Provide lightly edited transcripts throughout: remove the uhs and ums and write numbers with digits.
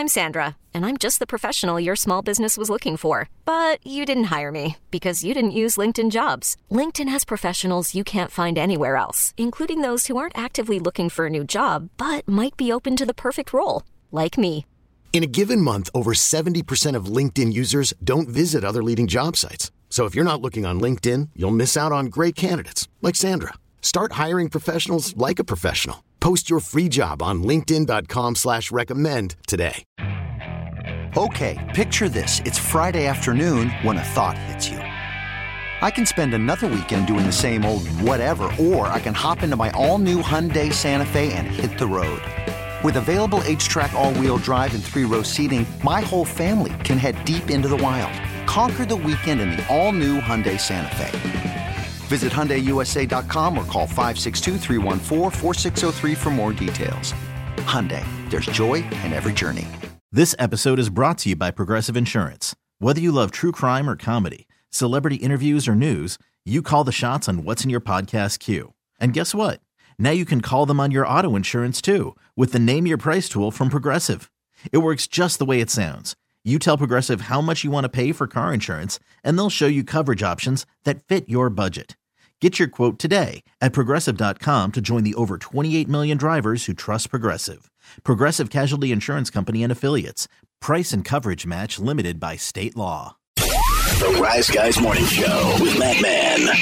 I'm Sandra, and I'm just the professional your small business was looking for. But you didn't hire me because you didn't use LinkedIn Jobs. LinkedIn has professionals you can't find anywhere else, including those who aren't actively looking for a new job, but might be open to the perfect role, like me. In a given month, over 70% of LinkedIn users don't visit other leading job sites. So if you're not looking on LinkedIn, you'll miss out on great candidates like Sandra. Start hiring professionals like a professional. Post your free job on linkedin.com/recommend today. Okay, picture this. It's Friday afternoon when a thought hits you. I can spend another weekend doing the same old whatever, or I can hop into my all-new Hyundai Santa Fe and hit the road. With available H-Track all-wheel drive and 3-row seating, my whole family can head deep into the wild. Conquer the weekend in the all-new Hyundai Santa Fe. Visit HyundaiUSA.com or call 562-314-4603 for more details. Hyundai, there's joy in every journey. This episode is brought to you by Progressive Insurance. Whether you love true crime or comedy, celebrity interviews or news, you call the shots on what's in your podcast queue. And guess what? Now you can call them on your auto insurance too with the Name Your Price tool from Progressive. It works just the way it sounds. You tell Progressive how much you want to pay for car insurance, and they'll show you coverage options that fit your budget. Get your quote today at Progressive.com to join the over 28 million drivers who trust Progressive. Progressive Casualty Insurance Company and Affiliates. Price and coverage match limited by state law. The Rise Guys Morning Show with Matt Man, 9,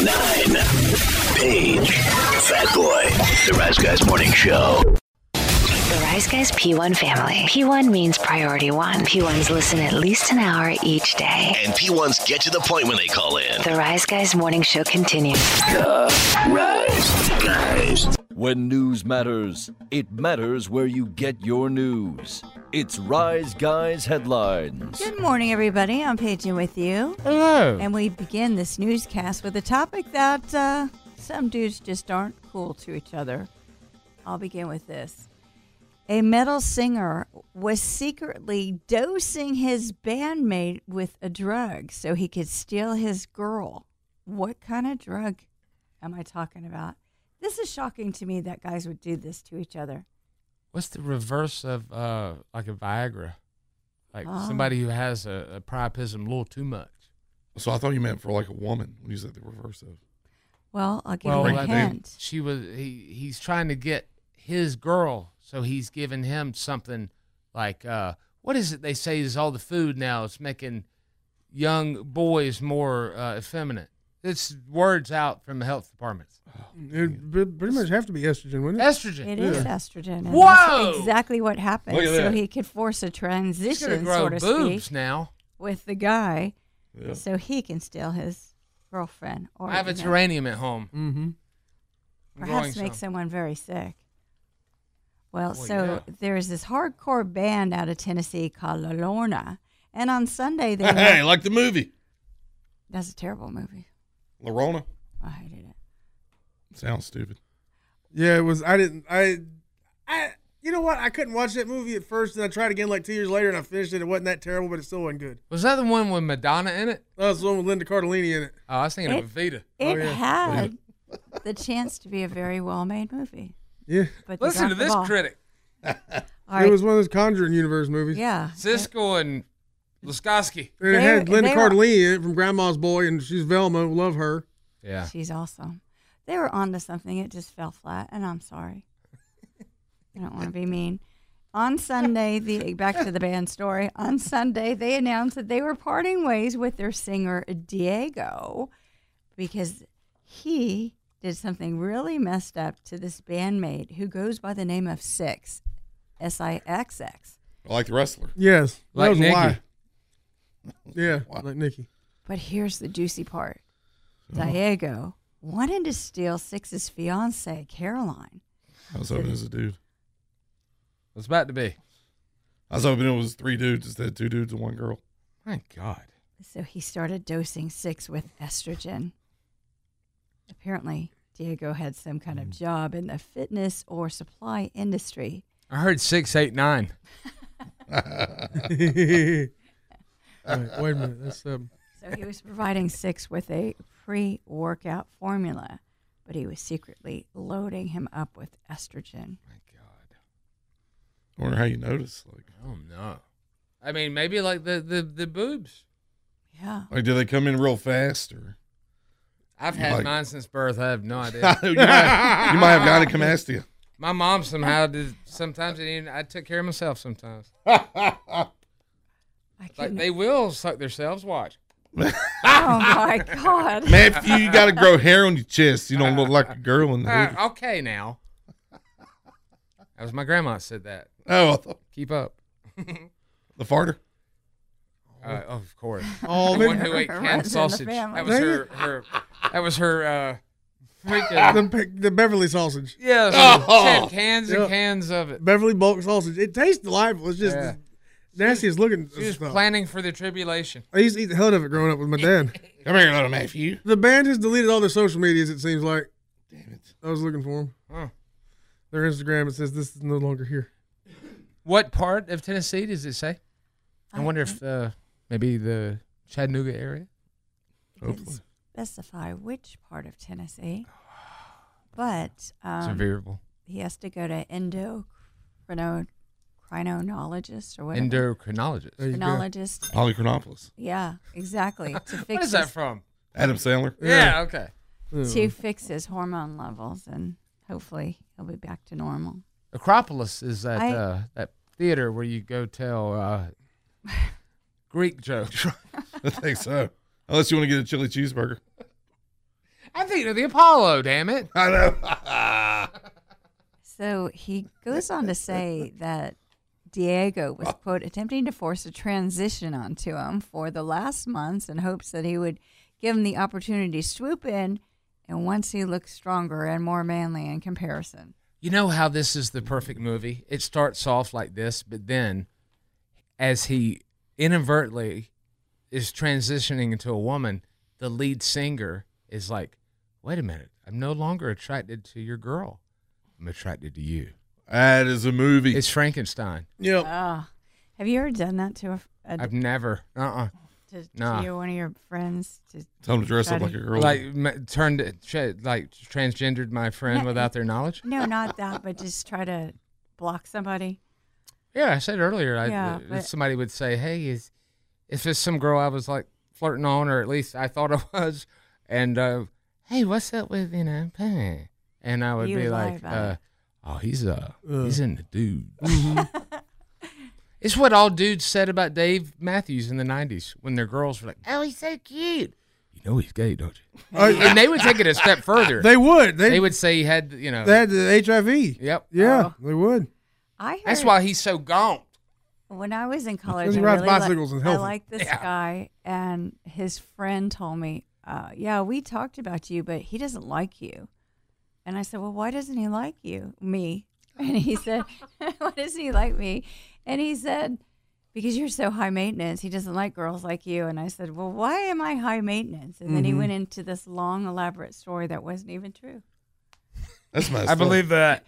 Paige, Fat Boy. The Rise Guys Morning Show. The Rise Guys P1 family. P1 means priority one. P1s listen at least an hour each day. And P1s get to the point when they call in. The Rise Guys Morning Show continues. The Rise Guys. When news matters, it matters where you get your news. It's Rise Guys Headlines. Good morning, everybody. I'm Paige with you. Hello. And we begin this newscast with a topic that some dudes just aren't cool to each other. I'll begin with this. A metal singer was secretly dosing his bandmate with a drug so he could steal his girl. What kind of drug am I talking about? This is shocking to me that guys would do this to each other. What's the reverse of like a Viagra? Like somebody who has a priapism a little too much. So I thought you meant for like a woman when you said the reverse of. Well, I'll give you a hint. He's trying to get his girl, so he's giving him something like what is it they say is all the food now? It's making young boys more effeminate. It's words out from the health departments. It pretty much have to be estrogen, wouldn't it? Estrogen. It is estrogen. And Whoa! That's exactly what happened. So he could force a transition, so to boobs speak, now with the guy, so he can steal his girlfriend. Or I have a geranium at home. Mm-hmm. Perhaps make someone very sick. Well, there's this hardcore band out of Tennessee called La Lorna, and on Sunday they Hey, like the movie. That's a terrible movie. La Lorna. I hated it. Sounds stupid. Yeah, it was. You know what? I couldn't watch that movie at first, and I tried again like 2 years later, and I finished it. It wasn't that terrible, but it still wasn't good. Was that the one with Madonna in it? That was the one with Linda Cardellini in it. Oh, I was thinking of Evita. It had the chance to be a very well-made movie. Yeah. But listen to this critic. It was one of those Conjuring Universe movies. Yeah. Siskel and Luskowski. And it had Linda Cardellini in it from Grandma's Boy, and she's Velma. Love her. Yeah. She's awesome. They were onto something. It just fell flat, and I'm sorry. I don't want to be mean. On Sunday, back to the band story. On Sunday, they announced that they were parting ways with their singer Diego because he did something really messed up to this bandmate who goes by the name of Six, S-I-X-X. Like the wrestler. Yes. Like that was Nikki. why. Yeah, like Nikki. But here's the juicy part. Diego wanted to steal Six's fiancée, Caroline. I was hoping it was a dude. It's about to be. I was hoping it was 3 dudes instead of 2 dudes and 1 girl. My God. So he started dosing Six with estrogen. Apparently, Diego had some kind of job in the fitness or supply industry. I heard 6, 8, 9. Wait a minute. That's So he was providing Six with a pre-workout formula, but he was secretly loading him up with estrogen. My God. I wonder how you notice. Like, Oh no. I mean, maybe like the boobs. Yeah. Like, do they come in real fast or? I've had Like- mine since birth. I have no idea. you might have gynecomastia. My mom somehow did. Sometimes I took care of myself. Sometimes I like couldn't. they will suck themselves. Watch. Oh my God. Man, if you got to grow hair on your chest, you don't look like a girl in the hoodie. Okay, now. That was my grandma that said that. Oh, I thought Keep up. the farter. Of course. Oh, The one who ate Runs in canned the sausage. family. That was her. That was her. Freaking. the Beverly sausage. Yeah. Oh. She had cans and Yep. cans of it. Beverly bulk sausage. It tastes delightful. It's just Yeah. nastiest looking She was stuff. planning for the tribulation. I used to eat the hell out of it growing up with my dad. Come here, little Matthew. The band has deleted all their social medias, it seems like. Damn it. I was looking for them. Huh. Their Instagram, it says this is no longer here. What part of Tennessee does it say? I wonder if maybe the Chattanooga area. Hopefully. Specify which part of Tennessee. But It's a variable. he has to go to endocrinologist or whatever. Endocrinologist. There you go. Endocrinologist. Polychronopolis. Yeah, exactly. To fix What is that from? Adam Sandler. Yeah. Okay. to fix his hormone levels, and hopefully he'll be back to normal. Acropolis is that I- that theater where you go tell Greek jokes. I think so. Unless you want to get a chili cheeseburger. I think of the Apollo. Damn it! I know. So he goes on to say that Diego was, quote, attempting to force a transition onto him for the last months in hopes that he would give him the opportunity to swoop in, and once he looked stronger and more manly in comparison. You know how this is the perfect movie? It starts off like this, but then as he inadvertently is transitioning into a woman, the lead singer is like, wait a minute, I'm no longer attracted to your girl. I'm attracted to you. That is a movie. It's Frankenstein. Yep. Have you ever done that to I've never. to nah. one of your friends? Tell him to dress try up like a girl. Like transgendered my friend No, without their knowledge? No, not that, but just try to block somebody. Yeah, I said earlier. Yeah, but- Somebody would say, "Hey, is this some girl I was like flirting on, or at least I thought I was?" And hey, what's up with Penny? And I would You be would lie like, about it. "Oh, he's in the dude." It's what all dudes said about Dave Matthews in the '90s when their girls were like, "Oh, he's so cute." You know he's gay, don't you? And they would take it a step further. They would. They would say he had, you know. They had the HIV. Yep. Yeah, they would. That's why he's so gaunt. When I was in college, Because he I rides really li- bicycles and I healthy. liked this guy, and his friend told me, yeah, we talked about you, but he doesn't like you. And I said, well, why doesn't he like you? Me. And he said, why doesn't he like me? And he said, because you're so high maintenance. He doesn't like girls like you. And I said, well, why am I high maintenance? And then he went into this long, elaborate story that wasn't even true. That's messed I up. believe that.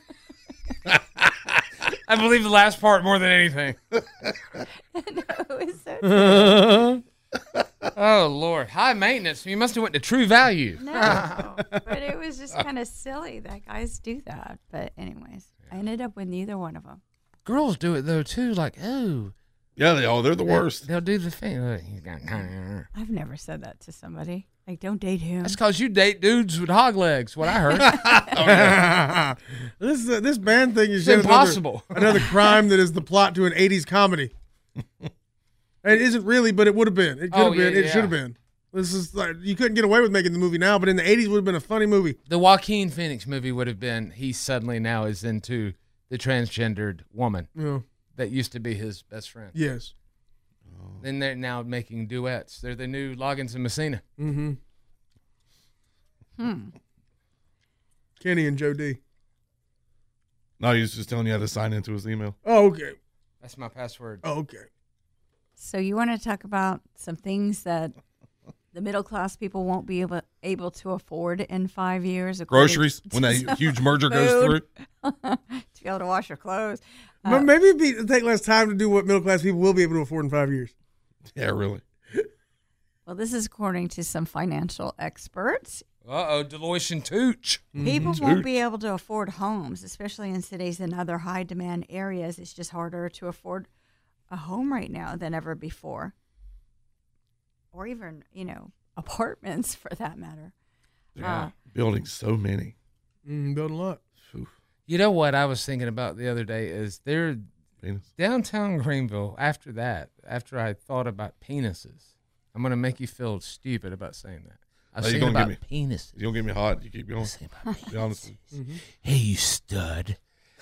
I believe the last part more than anything. It was so true. Oh, Lord. High maintenance. You must have went to True Value. No, but it was just kind of silly that guys do that. But anyways, I ended up with neither one of them. Girls do it, though, too. Like, oh. Yeah, they're the worst. They'll do the thing. Oh, he's got I've never said that to somebody. Like, don't date him. That's because you date dudes with hog legs, what I heard. This band thing is It's yet impossible. Another crime that is the plot to an 80s comedy. It isn't really, but it would have been. It could have been. It should have been. This is like, you couldn't get away with making the movie now, but in the 80s would have been a funny movie. The Joaquin Phoenix movie would have been, he suddenly now is into the transgendered woman Yeah. that used to be his best friend. Yes. Then they're now making duets. They're the new Loggins and Messina. Mm-hmm. Kenny and Joe D. No, he was just telling you how to sign into his email. Oh, okay. That's my password. Oh, okay. So you want to talk about some things that the middle class people won't be able to afford in 5 years? Groceries, when that huge merger goes through. To be able to wash your clothes. But maybe it'd take less time to do what middle class people will be able to afford in 5 years. Yeah, really. Well, this is according to some financial experts. Deloitte and Touche. People won't be able to afford homes, especially in cities and other high-demand areas. It's just harder to afford a home right now than ever before. Or even, apartments for that matter. Yeah. Building so many. Building a lot. You know what I was thinking about the other day is downtown Greenville, after I thought about penises, I'm going to make you feel stupid about saying that. I was thinking about penises. You don't get me hot. You keep going. Be honest. Hey, you stud.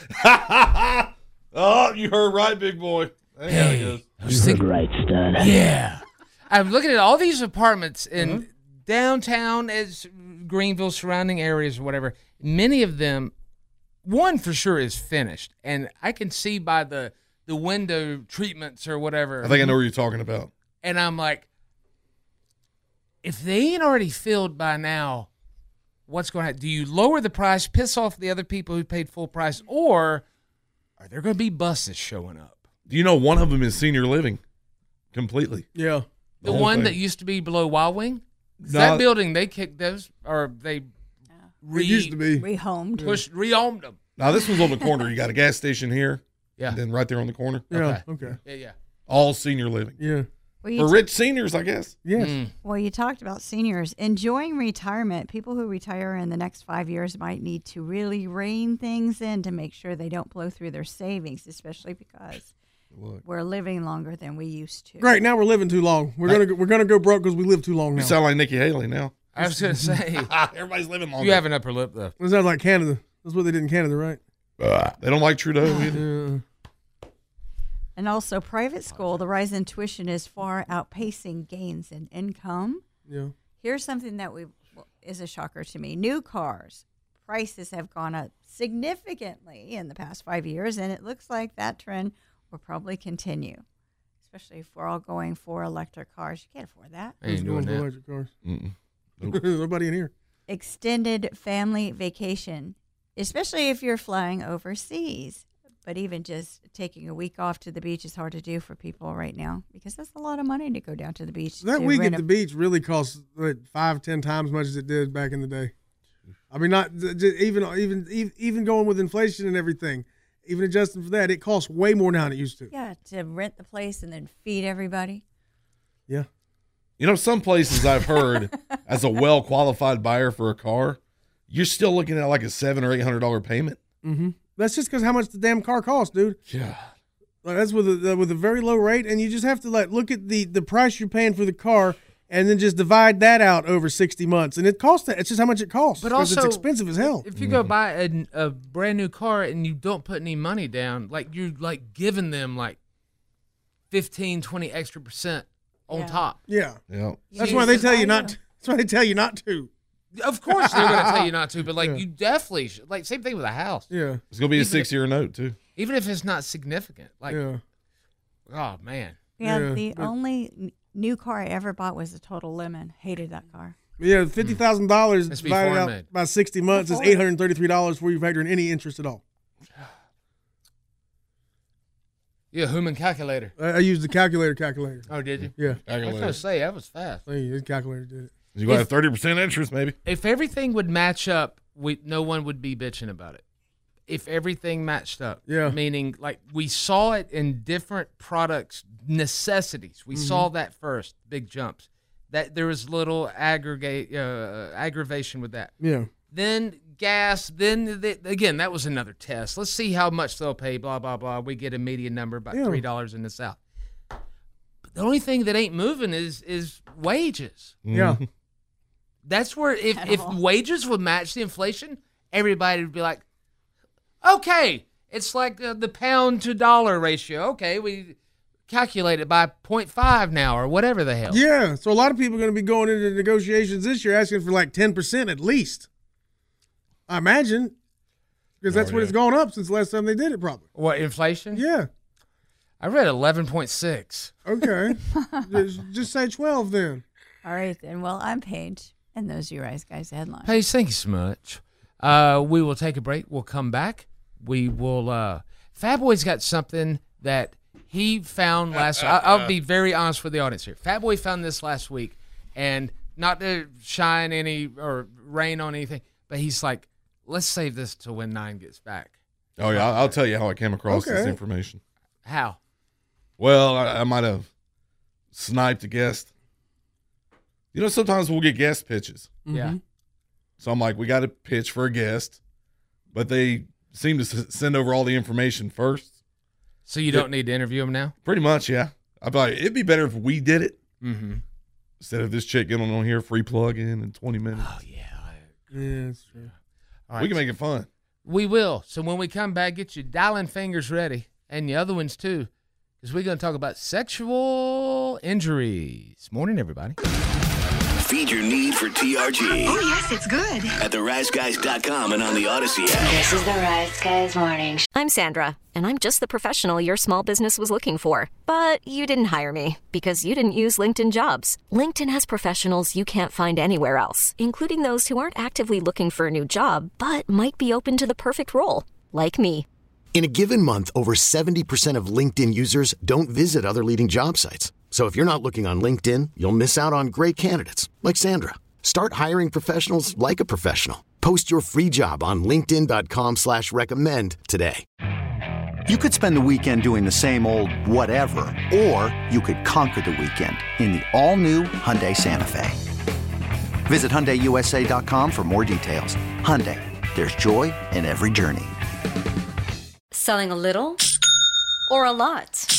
Oh, you heard right, big boy. Hey, goes. You heard right, stud. Yeah. I'm looking at all these apartments in downtown as Greenville, surrounding areas or whatever. Many of them, one for sure is finished. And I can see by the window treatments or whatever. I think I know what you're talking about. And I'm like, if they ain't already filled by now, what's going to happen? Do you lower the price, piss off the other people who paid full price, or are there going to be buses showing up? Do you know one of them is senior living completely? Yeah. The one that used to be below Wild Wing? That building, they kicked those, or they used to be rehomed. Rehomed them. Now, this one's on the corner. You got a gas station here. Yeah. And then right there on the corner. Yeah. Okay. Yeah. All senior living. Yeah. For rich seniors, I guess. Yes. Well, you talked about seniors enjoying retirement. People who retire in the next 5 years might need to really rein things in to make sure they don't blow through their savings, especially because we're living longer than we used to. Great. Now we're living too long. We're gonna go broke because we live too long now. You sound like Nikki Haley now. I was going to say. Everybody's living longer. You have an upper lip, though. It sounds like Canada. That's what they did in Canada, right? They don't like Trudeau either. Yeah. And also private school, the rise in tuition is far outpacing gains in income. Yeah. Here's something that is a shocker to me. New cars prices have gone up significantly in the past 5 years, and it looks like that trend will probably continue, especially if we're all going for electric cars. You can't afford that. I ain't doing that. Electric cars. Nope. Nobody in here. Extended family vacation, especially if you're flying overseas. But even just taking a week off to the beach is hard to do for people right now because that's a lot of money to go down to the beach. That week at the beach really costs 5-10 times as much as it did back in the day. I mean, not even going with inflation and everything, even adjusting for that, it costs way more now than it used to. Yeah, to rent the place and then feed everybody. Yeah. You know, some places I've heard, as a well-qualified buyer for a car, you're still looking at like a $700 or $800 payment. Mm-hmm. That's just because how much the damn car costs, dude. Yeah. Like that's with a very low rate, and you just have to look at the price you're paying for the car, and then just divide that out over 60 months, and it costs that. It's just how much it costs. But also, it's expensive as hell. If you go buy a brand new car and you don't put any money down, like you're like giving them like 15, 20 extra % on top. Yeah. Yeah. That's why they tell you not. That's why they tell you not to. Of course they're going to tell you not to, but you definitely should. Like same thing with a house. Yeah. It's going to be a 6-year note too. Even if it's not significant. Like, oh man. Yeah. The only new car I ever bought was a Total Lemon. Hated that car. Yeah, $50,000 divided out by 60 months is $833 before you factor in any interest at all. Yeah, human calculator. I used the calculator. Oh, did you? Yeah. I was going to say, that was fast. The calculator did it. You got a 30% interest, maybe. If everything would match up, no one would be bitching about it. If everything matched up, meaning like we saw it in different products, necessities. We saw that first, big jumps. That there was little aggravation with that. Yeah. Then gas. Then again, that was another test. Let's see how much they'll pay. Blah blah blah. We get a median number about $3 in the South. But the only thing that ain't moving is wages. Yeah. That's where if wages would match the inflation, everybody would be like, okay, it's like the pound to dollar ratio. Okay, we calculate it by 0.5 now or whatever the hell. Yeah, so a lot of people are going to be going into negotiations this year asking for like 10% at least. I imagine. Because that's what it's gone up since the last time they did it probably. What, inflation? Yeah. I read 11.6. Okay. just say 12 then. All right then. Well, I'm Paige. And those are your Rise Guys headlines. Paige, thank you so much. We will take a break. We'll come back. We will. Fat Boy's got something that he found last. I'll be very honest with the audience here. Fat Boy found this last week, and not to shine any or rain on anything, but he's like, let's save this till when 9 gets back. Oh, yeah. I'll tell you how I came across this information. How? Well, I might have sniped a guest. You know, sometimes we'll get guest pitches. Yeah. So I'm like, we got to pitch for a guest, but they seem to send over all the information first. So you don't need to interview him now? Pretty much, yeah. I'd be like, it'd be better if we did it instead of this chick getting on here, free plug in 20 minutes. Oh, yeah. Yeah, that's true. All right, we can make it fun. We will. So when we come back, get your dialing fingers ready, and the other ones too, because we're going to talk about sexual injuries. Morning, everybody. Feed your need for TRG. Oh, yes, it's good. At theriseguys.com and on the Odyssey app. This is the Rise Guys Morning Show. I'm Sandra, and I'm just the professional your small business was looking for. But you didn't hire me because you didn't use LinkedIn Jobs. LinkedIn has professionals you can't find anywhere else, including those who aren't actively looking for a new job, but might be open to the perfect role, like me. In a given month, over 70% of LinkedIn users don't visit other leading job sites. So if you're not looking on LinkedIn, you'll miss out on great candidates like Sandra. Start hiring professionals like a professional. Post your free job on linkedin.com/recommend today. You could spend the weekend doing the same old whatever, or you could conquer the weekend in the all-new Hyundai Santa Fe. Visit HyundaiUSA.com for more details. Hyundai, there's joy in every journey. Selling a little or a lot?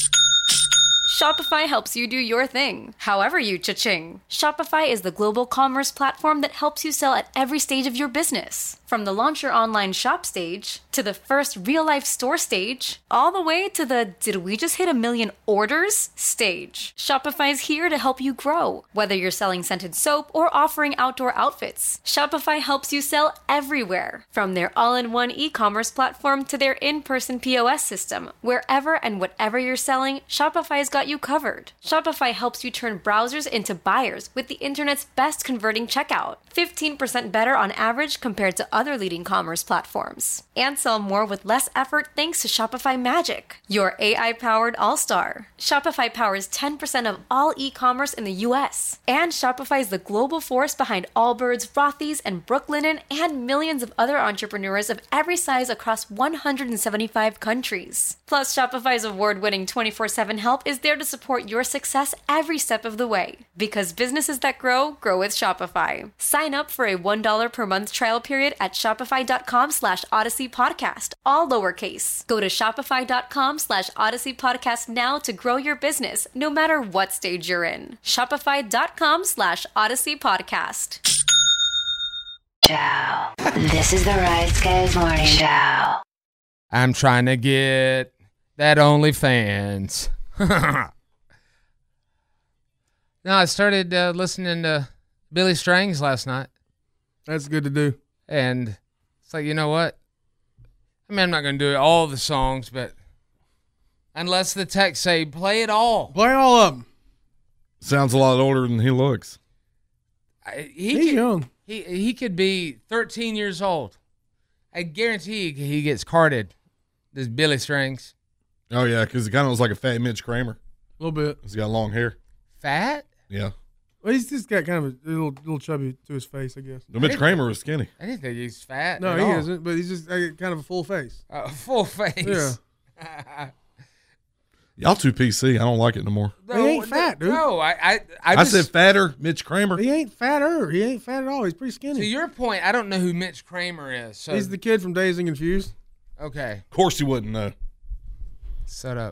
Shopify helps you do your thing, however you cha-ching. Shopify is the global commerce platform that helps you sell at every stage of your business. From the launch your online shop stage, to the first real-life store stage, all the way to the did we just hit 1 million orders stage. Shopify's here to help you grow. Whether you're selling scented soap or offering outdoor outfits, Shopify helps you sell everywhere. From their all-in-one e-commerce platform to their in-person POS system, wherever and whatever you're selling, Shopify's got you covered. Shopify helps you turn browsers into buyers with the internet's best converting checkout. 15% better on average compared to other leading commerce platforms. And sell more with less effort thanks to Shopify Magic, your AI-powered all-star. Shopify powers 10% of all e-commerce in the U.S. And Shopify is the global force behind Allbirds, Rothy's, and Brooklinen, and millions of other entrepreneurs of every size across 175 countries. Plus, Shopify's award-winning 24/7 help is there to support your success every step of the way. Because businesses that grow, grow with Shopify. Sign up for a $1 per month trial period at shopify.com/Odyssey Podcast, all lowercase. Go to shopify.com/Odyssey Podcast now to grow your business, no matter what stage you're in. Shopify.com/Odyssey Podcast. Ciao. This is the Rise Guys Morning Show. I'm trying to get that OnlyFans. No, I started listening to Billy Strings last night. That's good to do. And it's like, you know what? I mean, I'm not going to do all the songs, but unless the text say, play it all. Play all of them. Sounds a lot older than he looks. He's young. He could be 13 years old. I guarantee he gets carded. This Billy Strings. Oh, yeah, because he kind of looks like a fat Mitch Kramer. A little bit. He's got long hair. Fat? Yeah. Well, he's just got kind of a little chubby to his face, I guess. Well, Mitch Kramer was skinny. I didn't think he's fat. No, he isn't, but he's just kind of a full face. Full face. Yeah. Y'all too PC. I don't like it no more. No, he ain't fat, dude. No, I said fatter, Mitch Kramer. He ain't fatter. He ain't fat at all. He's pretty skinny. To your point, I don't know who Mitch Kramer is. So. He's the kid from Dazed and Confused. Okay. Of course you wouldn't know. Shut up.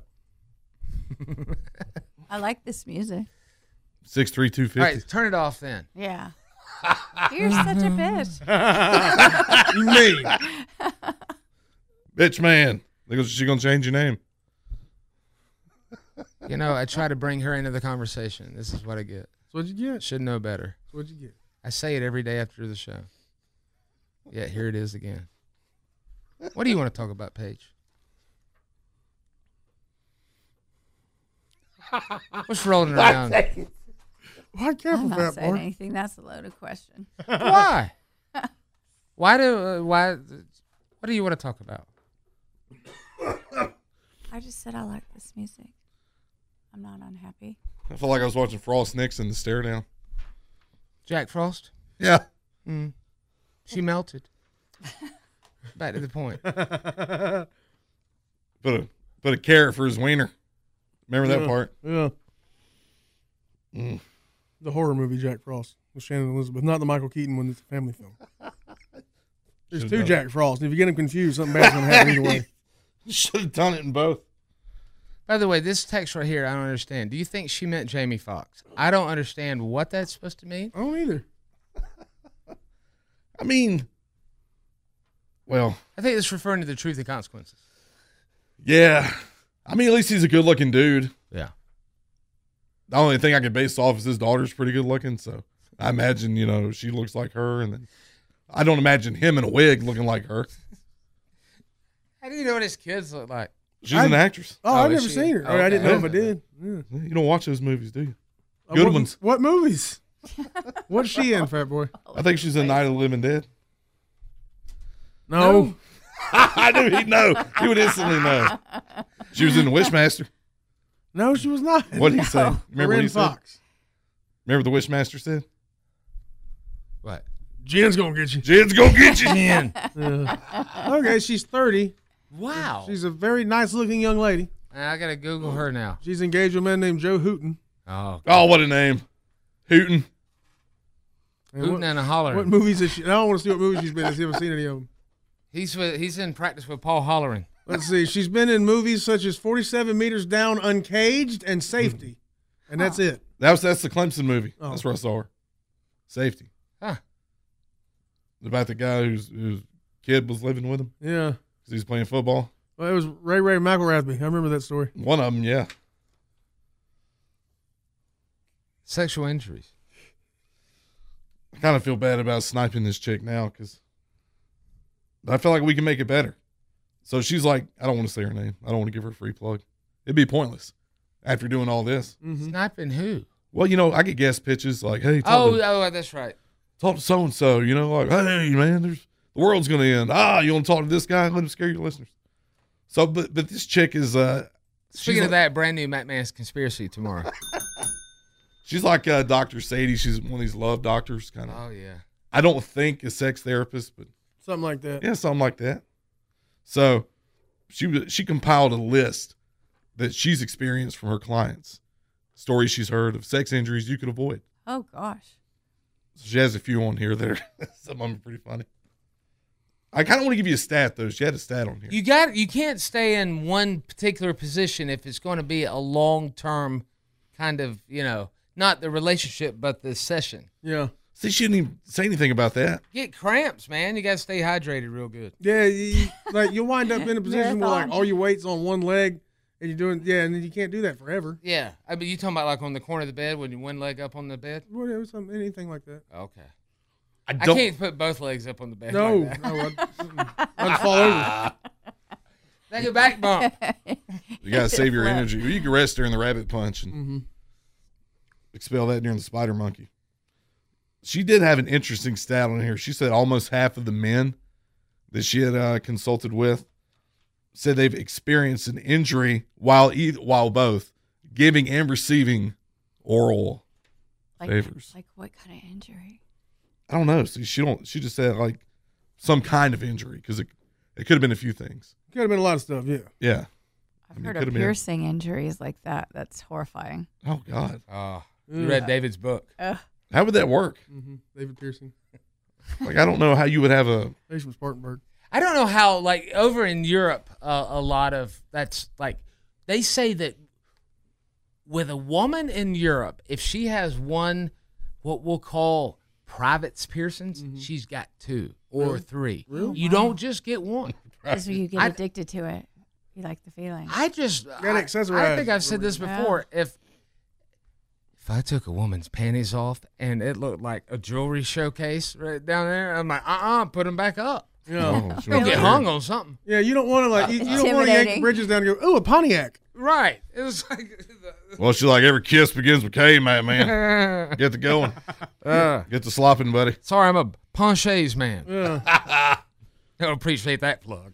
I like this music. 6'3", 250. All right, turn it off then. Yeah. You're such a bitch. You mean? Bitch man. She's going to change your name. You know, I try to bring her into the conversation. This is what I get. That's what you get. Should know better. That's what you get. I say it every day after the show. Yeah, here it is again. What do you want to talk about, Paige? What's rolling around? Why careful I'm not that saying part? anything. That's a loaded question. Why? Why? What do you want to talk about? I just said I like this music. I'm not unhappy. I feel like I was watching Frost Nixon, the stare down. Jack Frost? Yeah. She melted. Back to the point. Put a carrot for his wiener. Remember that part? Yeah. The horror movie Jack Frost with Shannon Elizabeth, not the Michael Keaton one. That's a family film. There's two Jack Frosts. If you get them confused, something bad's going to happen either way. You should have done it in both. By the way, this text right here, I don't understand. Do you think she meant Jamie Foxx? I don't understand what that's supposed to mean. I don't either. I mean, well, I think it's referring to the Truth and Consequences. Yeah. I mean, at least he's a good-looking dude. Yeah. The only thing I can base off is his daughter's pretty good-looking, so I imagine, she looks like her, and then I don't imagine him in a wig looking like her. How do you know what his kids look like? She's an actress. Oh, I've never seen her. Okay. I didn't know if I did. Yeah. You don't watch those movies, do you? Good ones. What movies? What's she in, Fat Boy? I think she's in Night of the Living Dead. No. I knew he'd know. He would instantly know. She was in The Wishmaster. No, she was not. What did he say? Remember what he Fox. said? Remember the Wishmaster said? What? Jen's going to get you. Jen's going to get you. Jen. Okay, she's 30. Wow. She's a very nice-looking young lady. I got to Google her now. She's engaged to a man named Joe Hooten. Oh, what a name. Hooten. Hooten and a hollering. What movies is she? I don't want to see what movies she's been in. I haven't seen any of them. He's in practice with Paul Hollering. Let's see. She's been in movies such as 47 Meters Down, Uncaged, and Safety. And that's it. That's the Clemson movie. Oh. That's where I saw her. Safety. Huh. About the guy whose kid was living with him. Yeah. Because he was playing football. Well, it was Ray McElrathbey. I remember that story. One of them, yeah. Sexual injuries. I kind of feel bad about sniping this chick now because I feel like we can make it better. So she's like, I don't want to say her name. I don't want to give her a free plug. It'd be pointless after doing all this. Mm-hmm. Sniping who? Well, I get guest pitches like, hey, that's right. Talk to so-and-so, like, hey, man, the world's going to end. You want to talk to this guy? Let him scare your listeners. So, but this chick is... Speaking of that, brand new Matt Man's Conspiracy tomorrow. She's like Dr. Sadie. She's one of these love doctors, kind of. Oh, yeah. I don't think a sex therapist, but... Something like that. Yeah, something like that. So she compiled a list that she's experienced from her clients, stories she's heard of sex injuries you could avoid. Oh, gosh. So she has a few on here that are, some of them are pretty funny. I kind of want to give you a stat, though. She had a stat on here. You can't stay in one particular position if it's going to be a long-term kind of, not the relationship, but the session. Yeah. See, she didn't even say anything about that. Get cramps, man. You got to stay hydrated real good. Yeah, you'll wind up in a position where all your weight's on one leg, and you're doing, and then you can't do that forever. Yeah. I mean, you talking about like on the corner of the bed when you one leg up on the bed? Whatever, anything like that. Okay. I can't put both legs up on the bed. No, like that. no, I'd fall over. Take a back bump. You got to save your energy. You can rest during the rabbit punch and expel that during the spider monkey. She did have an interesting stat on here. She said almost half of the men that she had consulted with said they've experienced an injury while both giving and receiving oral favors. Like what kind of injury? I don't know. See, she just said like some kind of injury because it could have been a few things. Could have been a lot of stuff. Yeah. Yeah. I've heard of piercing injuries like that. That's horrifying. Oh God. You read David's book. How would that work? David Pearson. Like, I don't know how you would have a... He's from Spartanburg. I don't know how, like, over in Europe, a lot of that's, like, they say that with a woman in Europe, if she has one, what we'll call private piercings, she's got two or three. Really? You don't just get one. Because you get addicted to it. You like the feeling. I accessorize. think I've said this before. Yeah. If I took a woman's panties off and it looked like a jewelry showcase right down there, I'm like, put them back up. Yeah. You'll get hung on something. Yeah, you don't want to you don't want to yank the bridges down and go, ooh, a Pontiac. Right. It was like. Well, she's like, every kiss begins with K, man. Get the going. Get the slopping, buddy. Sorry, I'm a Ponchaise man. Yeah. I don't appreciate that plug.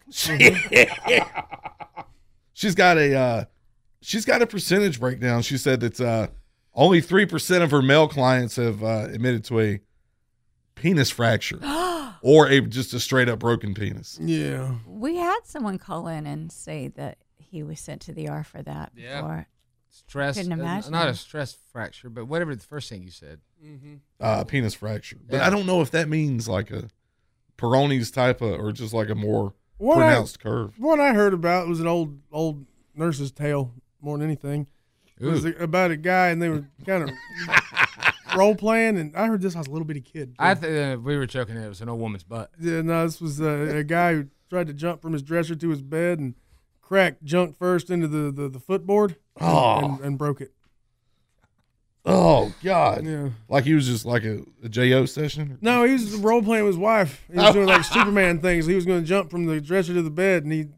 She's got a percentage breakdown. She said that Only 3% of her male clients have admitted to a penis fracture or just a straight up broken penis. Yeah. We had someone call in and say that he was sent to the ER for that before. Stress. Couldn't imagine. Not a stress fracture, but whatever the first thing you said. Penis fracture. But I don't know if that means like a Peyronie's type of, or just like a more pronounced curve. What I heard about was an old nurse's tale more than anything. It was about a guy, and they were kind of role playing, and I heard this. I was a little bitty kid. We were joking that it was an old woman's butt. Yeah, no, this was a guy who tried to jump from his dresser to his bed and cracked junk first into the footboard and broke it. Oh, God. Yeah. Like he was just like a J.O. session? No, he was role playing with his wife. He was doing like Superman things. He was going to jump from the dresser to the bed, and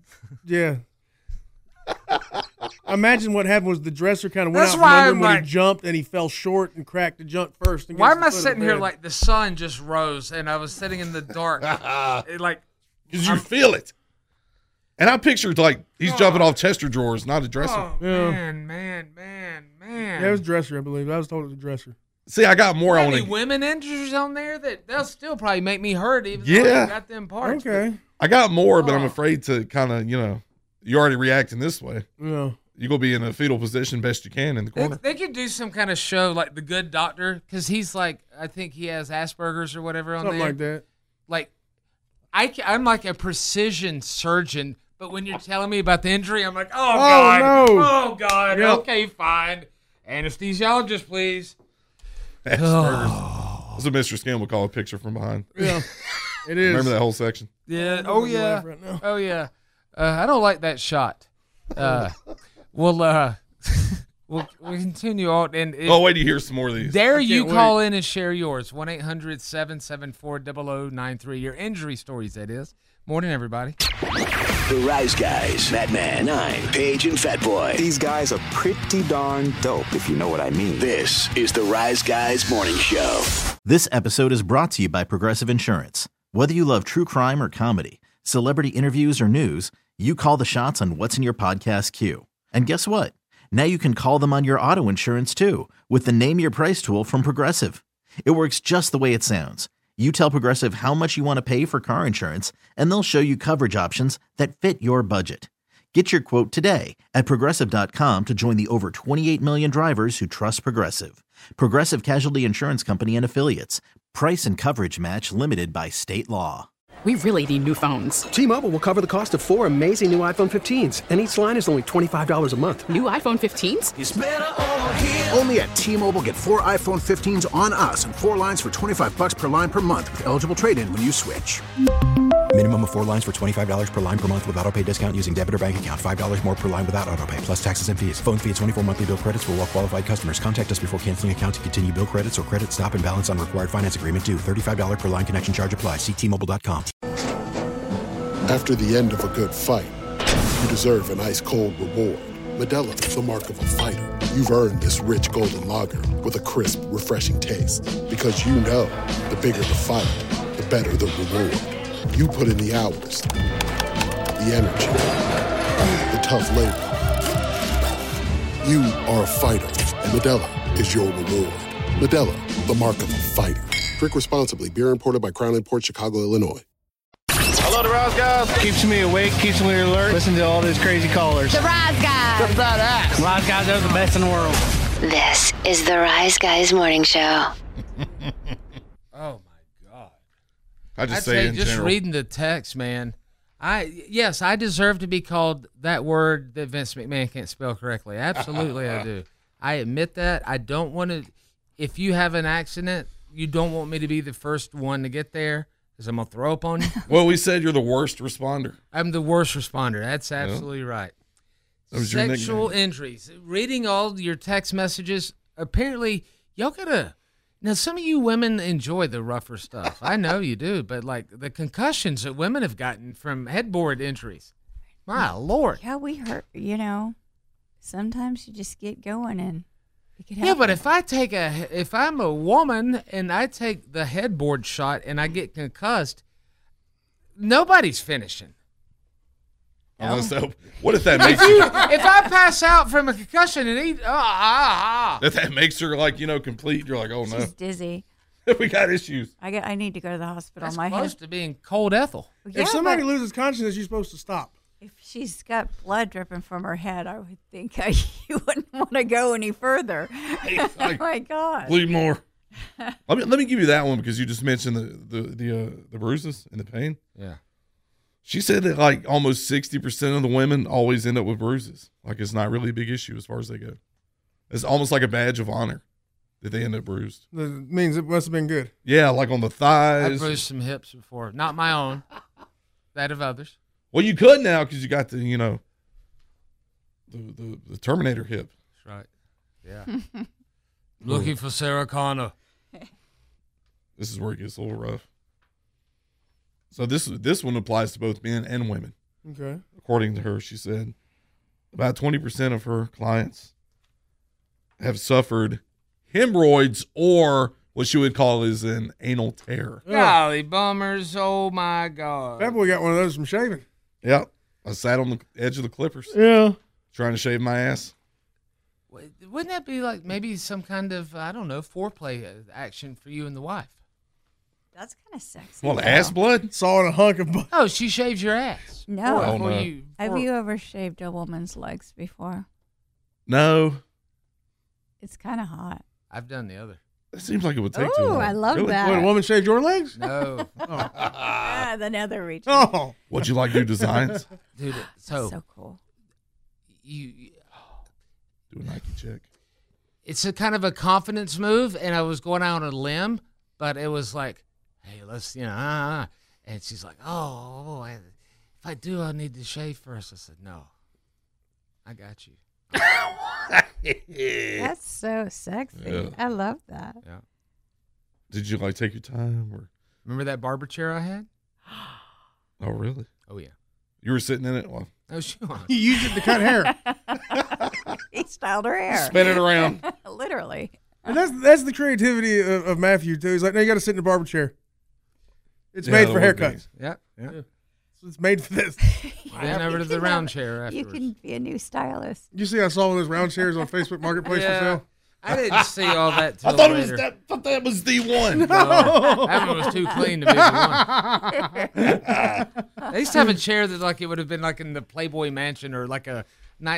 Imagine what happened was the dresser kind of went out from under him when he jumped, and he fell short and cracked the junk first. Why am I sitting here like the sun just rose, and I was sitting in the dark? Because you feel it. And I pictured like he's jumping off Chester drawers, not a dresser. Oh, man. Yeah, it was a dresser, I believe. I was told it was a dresser. See, I got more. Any women injuries on there that they'll still probably make me hurt, even though I got them parts. Okay. I got more, but I'm afraid to kind of, you're already reacting this way. Yeah. You're going to be in a fetal position best you can in the corner. They could do some kind of show like The Good Doctor, because he's like, I think he has Asperger's or whatever on Something there. like that. Like, I'm like a precision surgeon, but when you're telling me about the injury, I'm like, oh God. No. Oh, God. Yep. Okay, fine. Anesthesiologist, please. Asperger's. That's what Mr. Skin would call a picture from behind. Yeah, it is. Remember that whole section? Yeah. Oh, yeah. Oh, yeah. I don't like that shot. We'll continue on. Wait, you hear some more of these. Dare you call in and share yours. 1-800-774-0093. Your injury stories, that is. Morning, everybody. The Rise Guys, Madman, 9, Paige, and Fat Boy. These guys are pretty darn dope, if you know what I mean. This is the Rise Guys Morning Show. This episode is brought to you by Progressive Insurance. Whether you love true crime or comedy, celebrity interviews or news, you call the shots on what's in your podcast queue. And guess what? Now you can call them on your auto insurance too with the Name Your Price tool from Progressive. It works just the way it sounds. You tell Progressive how much you want to pay for car insurance, and they'll show you coverage options that fit your budget. Get your quote today at Progressive.com to join the over 28 million drivers who trust Progressive. Progressive Casualty Insurance Company and Affiliates. Price and coverage match limited by state law. We really need new phones. T-Mobile will cover the cost of 4 amazing new iPhone 15s, and each line is only $25 a month. New iPhone 15s? It's better over here. Only at T-Mobile, get 4 iPhone 15s on us and 4 lines for $25 per line per month with eligible trade-in when you switch. Minimum of 4 lines for $25 per line per month with autopay discount using debit or bank account. $5 more per line without autopay, plus taxes and fees. Phone fee at 24 monthly bill credits for well-qualified customers. Contact us before canceling account to continue bill credits or credit stop and balance on required finance agreement due. $35 per line connection charge applies. See T-Mobile.com. After the end of a good fight, you deserve an ice-cold reward. Modelo is the mark of a fighter. You've earned this rich golden lager with a crisp, refreshing taste. Because you know, the bigger the fight, the better the reward. You put in the hours, the energy, the tough labor. You are a fighter, and Modelo is your reward. Modelo, the mark of a fighter. Drink responsibly. Beer imported by Crown Imports, Chicago, Illinois. Hello, the Rise Guys. Keeps me awake, keeps me alert. Listen to all these crazy callers. The Rise Guys. The badass. Rise Guys are the best in the world. This is the Rise Guys Morning Show. Oh my God! I just say in just general. reading the text, man. I deserve to be called that word that Vince McMahon can't spell correctly. Absolutely, I do. I admit that. I don't want to. If you have an accident, you don't want me to be the first one to get there. Because I'm going to throw up on you. Well, we said you're the worst responder. I'm the worst responder. That's absolutely right. That was your Sexual nickname. injuries. Reading all your text messages, apparently, y'all got to... Now, some of you women enjoy the rougher stuff. I know you do, but like the concussions that women have gotten from headboard injuries. My Lord. Yeah, we hurt, sometimes you just get going and it could Yeah, happen. but if I'm a woman and I take the headboard shot and I get concussed, nobody's finishing. Unless what if that makes if I pass out from a concussion and eat, if that makes her like complete, you're like, oh no, She's dizzy. we got issues. I need to go to the hospital. That's My close head. to being cold Ethel. Yeah, if somebody but loses consciousness, you're supposed to stop. if she's got blood dripping from her head, I would think you wouldn't want to go any further. Oh my God. Bleed more. let me give you that one because you just mentioned the bruises and the pain. Yeah. She said that like almost 60% of the women always end up with bruises. Like it's not really a big issue as far as they go. It's almost like a badge of honor that they end up bruised. That means it must have been good. Yeah, like on the thighs. I've bruised some hips before. Not my own. That of others. Well, you could now because you got the the Terminator hip. That's right. Yeah. Looking for Sarah Connor. This is where it gets a little rough. So this one applies to both men and women. Okay. According to her, she said about 20% of her clients have suffered hemorrhoids or what she would call is an anal tear. Golly bummers. Oh, my God. That boy got one of those from shaving. Yep. I sat on the edge of the clippers. Yeah. Trying to shave my ass. Wouldn't that be like maybe some kind of, I don't know, foreplay action for you and the wife? That's kind of sexy. Well, ass blood? Sawing a hunk of blood. Oh, she shaves your ass. No. Oh, no. Have you ever shaved a woman's legs before? No. It's kind of hot. I've done the other. It seems like it would take too long. I love Really? that. What, a woman shaved your legs? No. The nether region. Oh. Would you like new designs? Dude, So cool. You do a Nike check. It's a kind of a confidence move, and I was going out on a limb, but it was like, hey, let's, and she's like, if I do, I need to shave first. I said, no, I got you. That's so sexy. Yeah. I love that. Yeah. Did you take your time or? Remember that barber chair I had? Oh, really? Oh, yeah. You were sitting in it? Well, Oh, sure. You used it to cut hair. He styled her hair. Spin it around. Literally. And that's the creativity of Matthew, too. He's like, no, you got to sit in the barber chair. It's Yeah, made that for would be. haircuts. Yeah. So it's made for this. Then over to the round chair You afterwards. can be a new stylist. You see I saw one of those round chairs on Facebook Marketplace for Yeah. sale? I didn't see all that till I thought later. that was the one. No, that one was too clean to be the one. They used to have a chair that like it would have been like in the Playboy Mansion or like a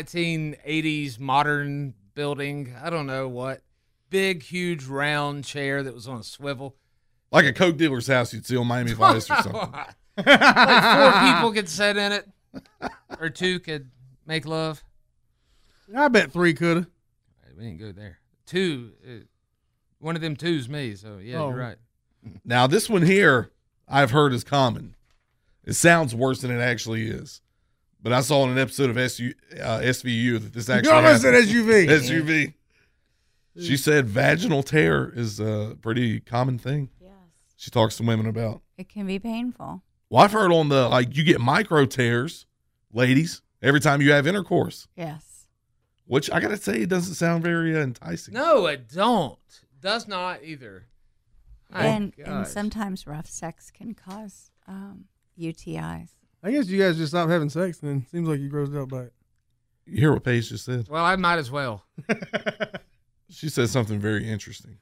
1980s modern building. I don't know what. Big, huge, round chair that was on a swivel. Like a Coke dealer's house you'd see on Miami Vice or something. Like 4 people could sit in it, or 2 could make love. I bet 3 could have. We didn't go there. 2, one of them 2's me. So yeah, Oh. you're right. Now, this one here I've heard is common. It sounds worse than it actually is. But I saw in an episode of SVU that this actually You almost said happened. SUV. SUV. She said vaginal tear is a pretty common thing. Yes. She talks to women about. It can be painful. Well, I've heard on the, you get micro tears, ladies, every time you have intercourse. Yes. Which I got to say, it doesn't sound very enticing. No, it don't. Does not either. And gosh. sometimes rough sex can cause UTIs. I guess you guys just stop having sex, and then it seems like you grossed out by it. You hear what Paige just said? Well, I might as well. She said something very interesting.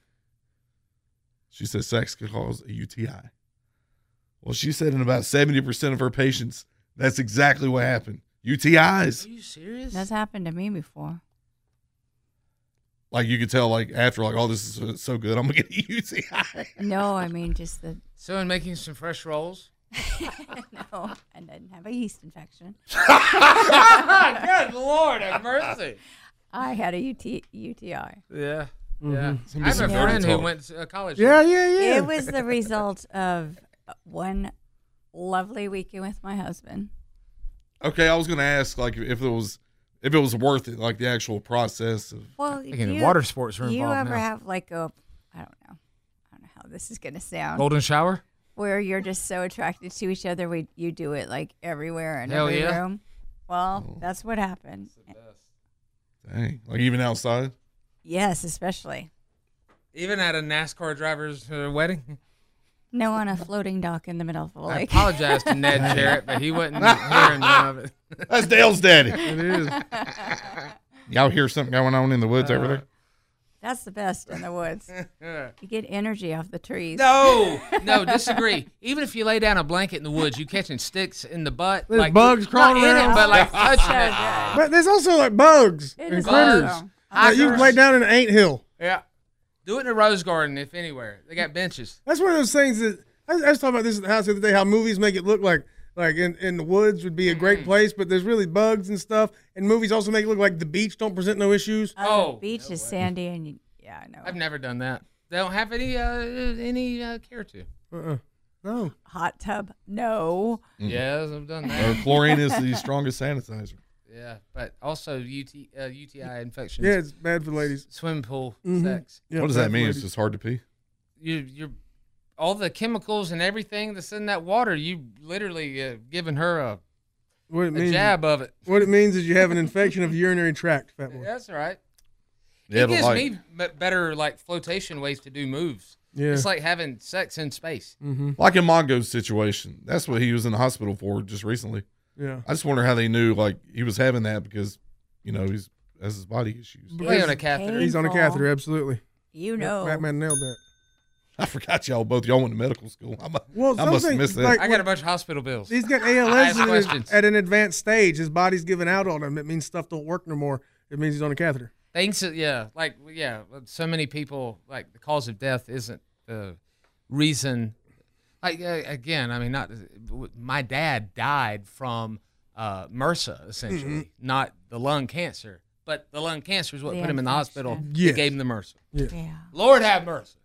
She said sex could cause a UTI. Well, she said in about 70% of her patients, that's exactly what happened. UTIs. Are you serious? That's happened to me before. Like you could tell, after, oh, this is so good, I'm gonna get a UTI. No, I mean just the So in making some fresh rolls? no, I didn't have a yeast infection. Good Lord have mercy. I had a UTI. Yeah. It's Yeah. gonna I be have some a friend dirty who talk. went to college. Yeah. It was the result of one lovely weekend with my husband. Okay, I was gonna ask if it was worth it, the actual process of. Well, Thinking water sports are you involved ever now. have I don't know how this is gonna sound. Golden shower? Where you're just so attracted to each other, you do it everywhere in Hell every yeah. room. Well, that's what happened. Dang, even outside. Yes, especially. Even at a NASCAR driver's wedding? No on a floating dock in the middle of the I lake. apologize to Ned Jarrett, but he wasn't hearing none of it. That's Dale's daddy. It is. Y'all hear something going on in the woods over there? That's the best in the woods. You get energy off the trees. No, disagree. Even if you lay down a blanket in the woods, you catching sticks in the butt. There's like bugs crawling not in around. it, but like touching it. But there's also like bugs It and is critters. awesome. Like, you can lay down in an anthill. Yeah. Do it in a rose garden, if anywhere. They got benches. That's one of those things that I was talking about this at the house the other day. How movies make it look like in the woods would be a great place, but there's really bugs and stuff. And movies also make it look like the beach don't present no issues. The beach is sandy and yeah, I know. I've never done that. They don't have any care to. No. Hot tub, no. Yes, I've done that. Chlorine is the strongest sanitizer. Yeah, but also UTI infections. Yeah, it's bad for ladies. Swimming pool Mhm. sex. Yeah, What does bad that for mean? ladies. It's just hard to pee? You're all the chemicals and everything that's in that water. You literally giving her What it means, jab of it. What it means is you have an infection of the urinary tract, fat boy. That's right. Yeah, It but gives like- me better like flotation ways to do moves. Yeah. It's like having sex in space. Mm-hmm. Like in Mongo's situation. That's what he was in the hospital for just recently. Yeah. I just wonder how they knew like he was having that because, he's has his body issues. He's on a catheter. He's on a catheter, absolutely. You know. Batman nailed that. I forgot y'all went to medical school. I must have something missed that. like- I got a bunch of hospital bills. He's got I ALS ask at questions. at an advanced stage. His body's giving out on him. It means stuff don't work no more. It means he's on a catheter. Things that, so many people, like the cause of death isn't the reason. Like, again, I mean, my dad died from MRSA, essentially, not the lung cancer. But the lung cancer is what The put him in the hospital. infection. Yes. It gave him the MRSA. Yeah. Lord have mercy.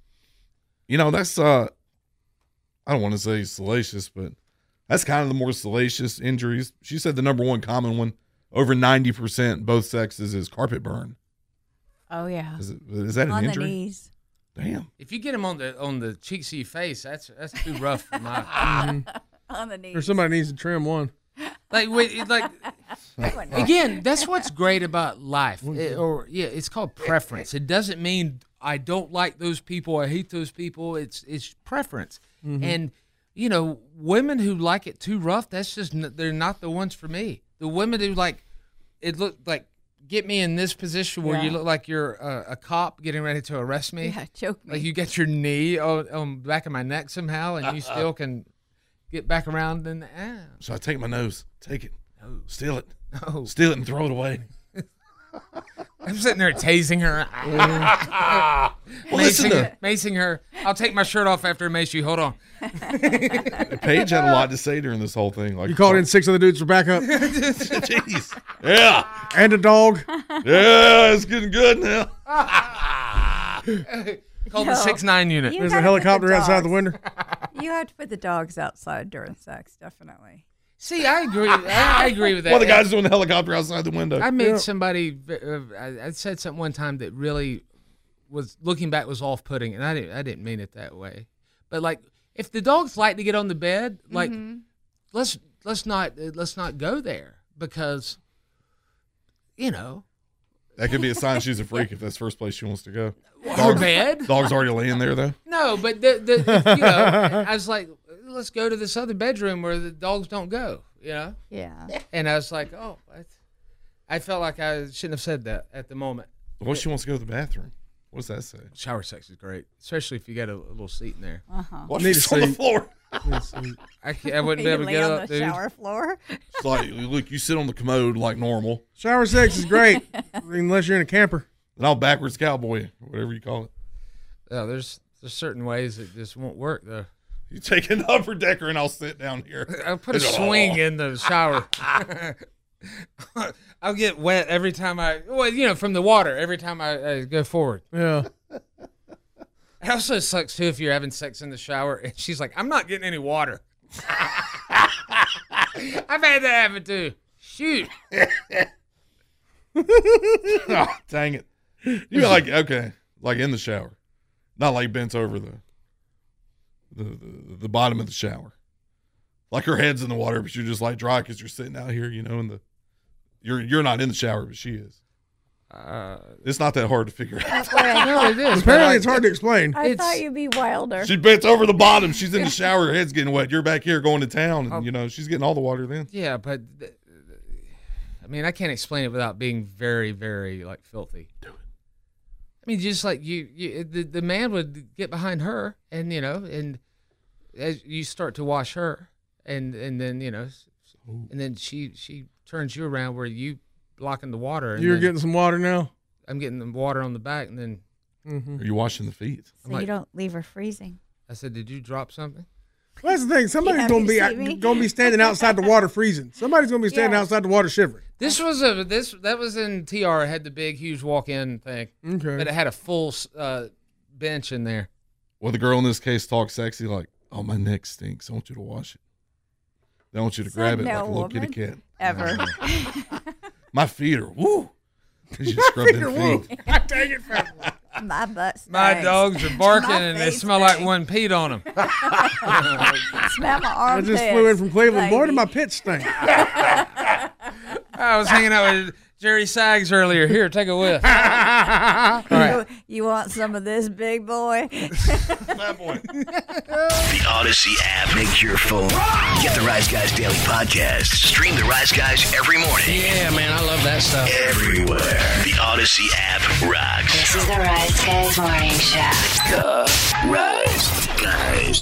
That's I don't want to say salacious, but that's kind of the more salacious injuries. She said the number one common one, over 90% both sexes, is carpet burn. Oh yeah. Is that an on injury? the knees. Damn. If you get him on the cheeks of your face, that's too rough for my. On the knees. Or somebody needs to trim one. Again, that's what's great about life. It's called preference. It doesn't mean I don't like those people, I hate those people. It's preference. Mm-hmm. And women who like it too rough, they're not the ones for me. The women who get me in this position where you look like you're a cop getting ready to arrest me. Yeah, choke me. Like you get your knee on the back of my neck somehow, and you still can get back around. And So I take my nose, take it, steal it, No. steal it and throw it away. I'm sitting there tasing her. Well, listen to- macing her. I'll take my shirt off after I mace you. Hold on. Paige had a lot to say during this whole thing. Like You called in 6 other dudes for backup. Jeez. Yeah. And a dog. Yeah, it's getting good now. Called the 6'9" unit. You There's gotta a put helicopter the outside the dogs- window. You have to put the dogs outside during sex, definitely. See, I agree. I agree with that. Well, the guy's doing the helicopter outside the window. I made somebody. I said something one time that really was, looking back, was off-putting, and I didn't mean it that way. But like, if the dogs like to get on the bed, like, let's not go there, because, That could be a sign she's a freak if that's the first place she wants to go. Her bed? Dog's already laying there, though. No, but I was like, let's go to this other bedroom where the dogs don't go. Yeah. And I was like, oh, I felt like I shouldn't have said that at the moment. What if she wants to go to the bathroom? What does that say? Shower sex is great, especially if you got a little seat in there. What if it's on the floor? I wouldn't be able to lay get on up, the dude. shower floor. It's like, look, you sit on the commode like normal. Shower sex is great, unless you're in a camper. And I'll backwards cowboy, whatever you call it. Yeah, there's certain ways it just won't work though. You take an upper decker and I'll sit down here. I'll put a swing in the shower. I'll get wet every time from the water every time I go forward. Yeah. It also sucks too if you're having sex in the shower and she's like, I'm not getting any water. I've had that happen too. Shoot. Oh, dang it. You're like, okay, like in the shower. Not like bent over the bottom of the shower. Like her head's in the water, but you're just like dry because you're sitting out here, and you're not in the shower, but she is. It's not that hard to figure out. No, it is. Apparently, it's hard to explain. I thought you'd be wilder. She bends over the bottom. She's in the shower. Her head's getting wet. You're back here going to town, and she's getting all the water then. Yeah, but I mean, I can't explain it without being very, very filthy. Do it. I mean, just like the man would get behind her, and and as you start to wash her, and then and then she turns you around where you blocking the water. And You're getting some water now. I'm getting the water on the back, and then Are you washing the feet? So you don't leave her freezing. I said, "Did you drop something?" Well, that's the thing. Somebody's gonna be standing outside the water freezing. Somebody's gonna be standing outside the water shivering. This was that was in TR. It had the big, huge walk-in thing. Okay. But it had a full bench in there. Well, the girl in this case talks sexy like, "Oh, my neck stinks. I want you to wash it. I want you to grab it like a little kitty cat." Ever. My feet are woo. You just scrub them feet. I take it from my butt stinks. My dogs are barking and they smell like one peed on them. Smell my armpits. I just flew in from Cleveland. Boy, did my pits stink. I was hanging out with Jerry Sags earlier. Here, take a whiff. All right. You want some of this, big boy? That boy. The Odyssey app makes your phone. Get the Rise Guys Daily Podcast. Stream the Rise Guys every morning. Yeah, man, I love that stuff. Everywhere. The Odyssey app rocks. This is the Rise Guys Morning Show. The Rise Guys.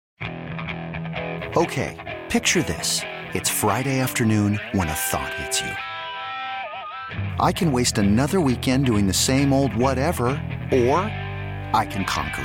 Okay, picture this. It's Friday afternoon when a thought hits you. I can waste another weekend doing the same old whatever, or I can conquer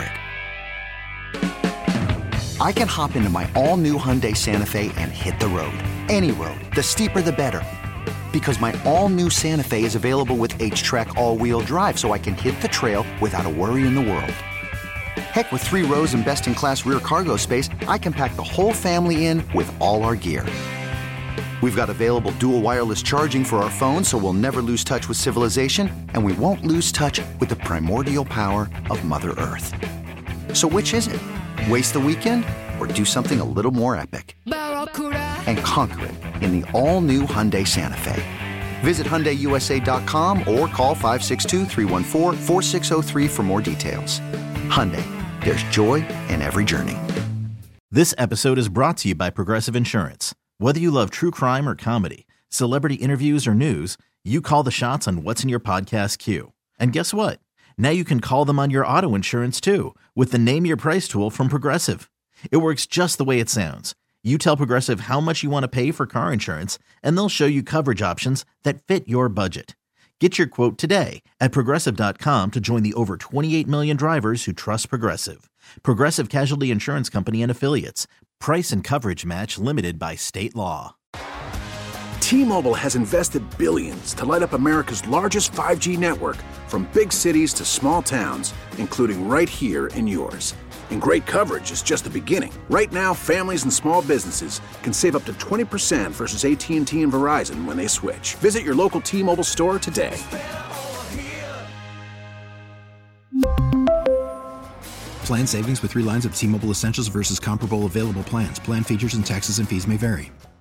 it. I can hop into my all-new Hyundai Santa Fe and hit the road. Any road. The steeper, the better. Because my all-new Santa Fe is available with H-Track all-wheel drive, so I can hit the trail without a worry in the world. Heck, with 3 rows and best-in-class rear cargo space, I can pack the whole family in with all our gear. We've got available dual wireless charging for our phones, so we'll never lose touch with civilization, and we won't lose touch with the primordial power of Mother Earth. So which is it? Waste the weekend or do something a little more epic? And conquer it in the all-new Hyundai Santa Fe. Visit HyundaiUSA.com or call 562-314-4603 for more details. Hyundai, there's joy in every journey. This episode is brought to you by Progressive Insurance. Whether you love true crime or comedy, celebrity interviews or news, you call the shots on what's in your podcast queue. And guess what? Now you can call them on your auto insurance too with the Name Your Price tool from Progressive. It works just the way it sounds. You tell Progressive how much you want to pay for car insurance, and they'll show you coverage options that fit your budget. Get your quote today at Progressive.com to join the over 28 million drivers who trust Progressive. Progressive Casualty Insurance Company and Affiliates. Price and coverage match limited by state law. T-Mobile has invested billions to light up America's largest 5G network, from big cities to small towns, including right here in yours. And great coverage is just the beginning. Right now, families and small businesses can save up to 20% versus AT&T and Verizon when they switch. Visit your local T-Mobile store today. Plan savings with 3 lines of T-Mobile Essentials versus comparable available plans. Plan features and taxes and fees may vary.